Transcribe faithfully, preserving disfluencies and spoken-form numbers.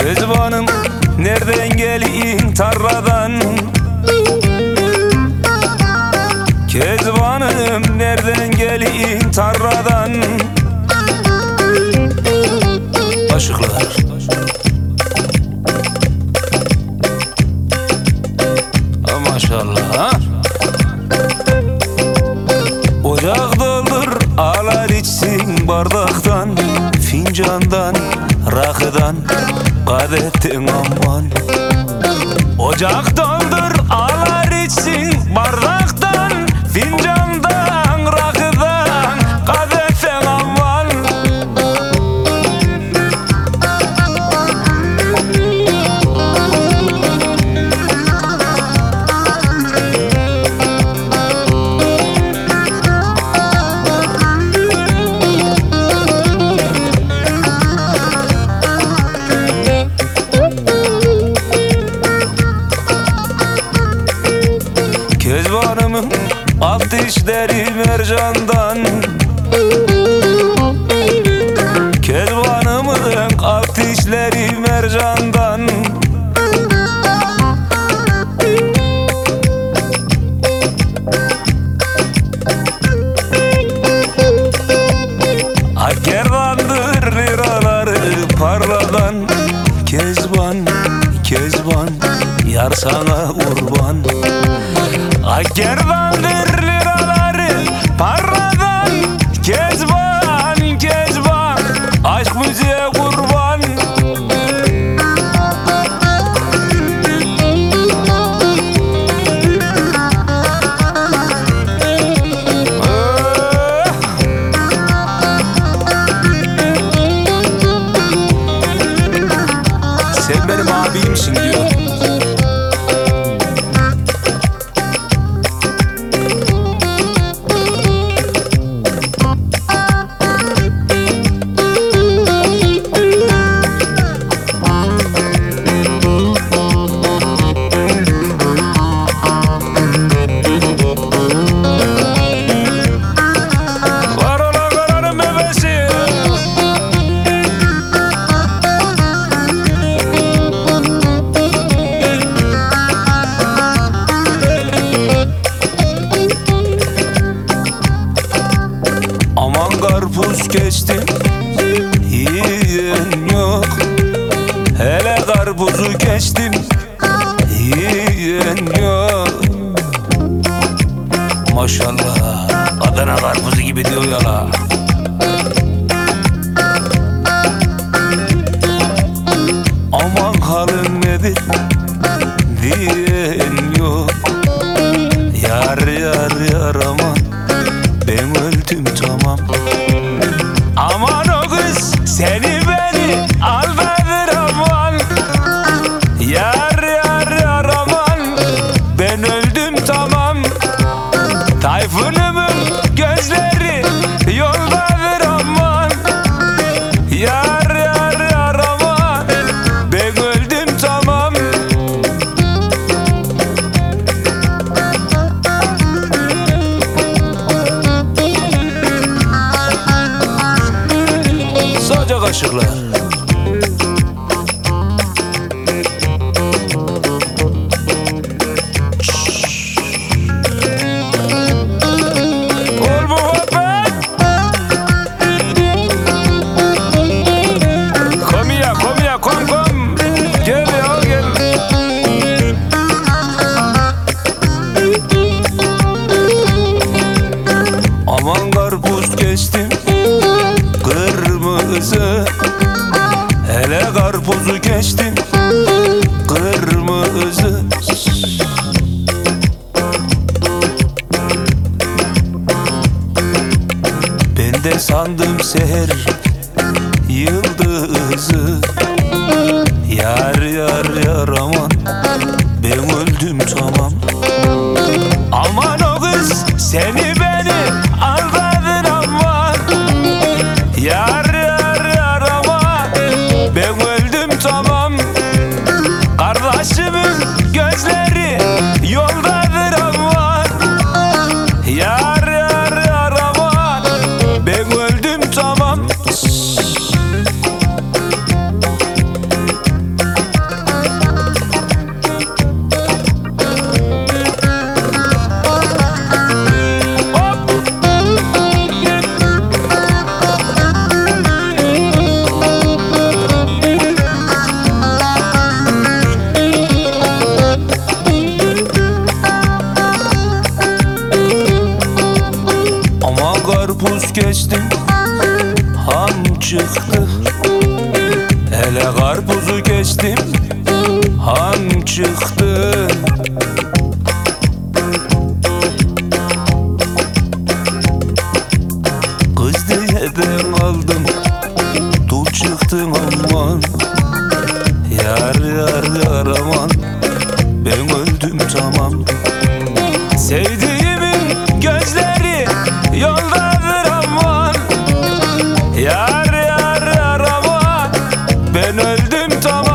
Kezbanım nereden gelin tarladan? Kezbanım nereden gelin tarladan? Aşıklar. Maşallah. Ocak doldur ağlar içsin bardaktan, fincandan, rakıdan, kadetten aman. Ocak doldur ağlar içsin bardaktan, fincandan, rakıdan, kadetten aman. Kezbanımın alt dişleri mercandan, Kezbanımın alt dişleri mercandan. Akerdandır liraları parladan, Kezban, Kezban, yar sana kurban. Akerdandır liraları parladan, Kezban, Kezban, aşk müziğe kurban. Sen benim abimsin diyor. Karpuz geçtim, yiyen yok. Hele karpuzu geçtim, yiyen yok. Maşallah, Adana karpuzu gibi diyor ya la. Aman halin nedir diyen yok. Yar yar yar aman, ben öldüm tamam. Aman o kız seni beni aldadır aman. Yar yar yar aman, ben öldüm tamam. Tayfun'umun gözleri yoldadır aman. Yar yar yar aman, ben öldüm tamam. Sacak aşıklar. Ol bu hopet. Kom ya, kom ya, kom kom. Gel ya gel. Aman karpuz geçtim kırmızı, hele karpuzu geçtim kırmızı. Ben de sandım seher yıldızı. Yar yar yar aman, ben öldüm tamam. Aman o kız seni beni aldadır aman. Yar yar yar aman, ben öldüm tamam. Kardeşimin gözleri yoldadır aman. Yar yar yar aman, ben öldüm tamam. oldu geçtim, han çıktı. Kız diyeden aldım, dul çıktın aman. Yar yar yar aman, ben öldüm tamam. Sevdiğimin gözleri yoldadır aman. Yar yar yar aman, ben öldüm tamam.